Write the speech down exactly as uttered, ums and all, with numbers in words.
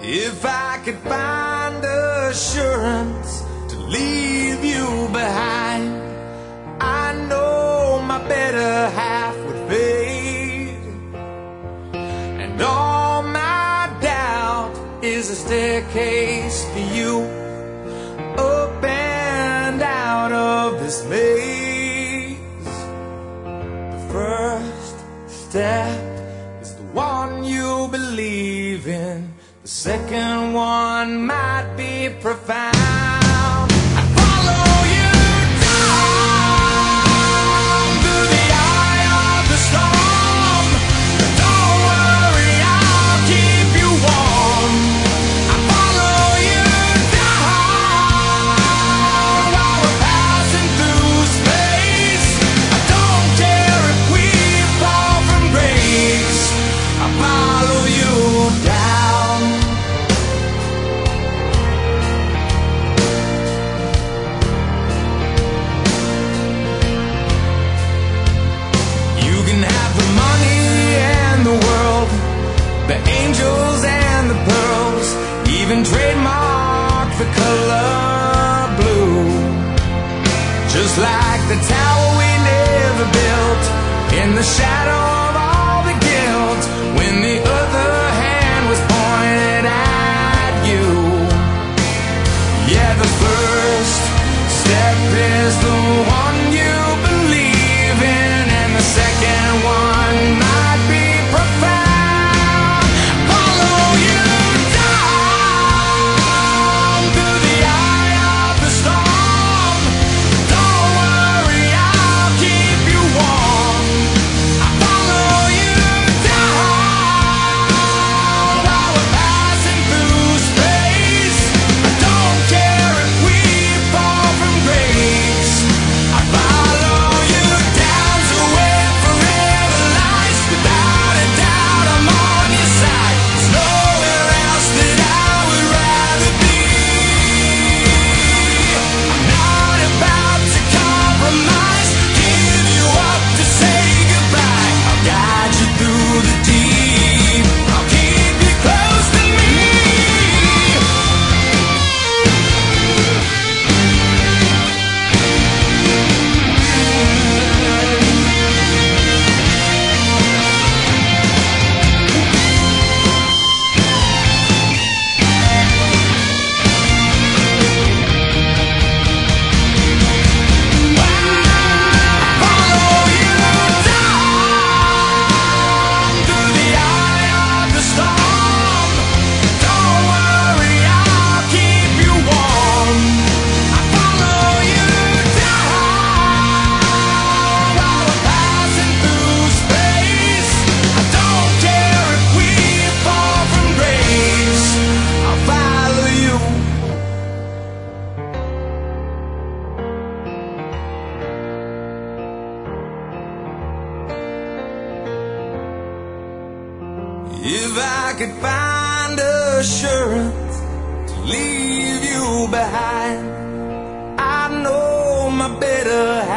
If I could find assurance to leave you behind, I know my better half would fade, and all my doubt is a staircase for you, up and out of this maze. The first step is the one you believe in. The second one might be profound. I follow you down through the eye of the storm. Don't worry, I'll keep you warm. I follow you down while we're passing through space. I don't care if we fall from grace. I follow you down. The angels and the pearls, even trademark the color blue. Just like the tower we never built, in the shadow of all the guilt, when the other hand was pointed at you. Yeah, the first step is the one you believe in, and the second one might be profound. If I could find assurance to leave you behind, I know my better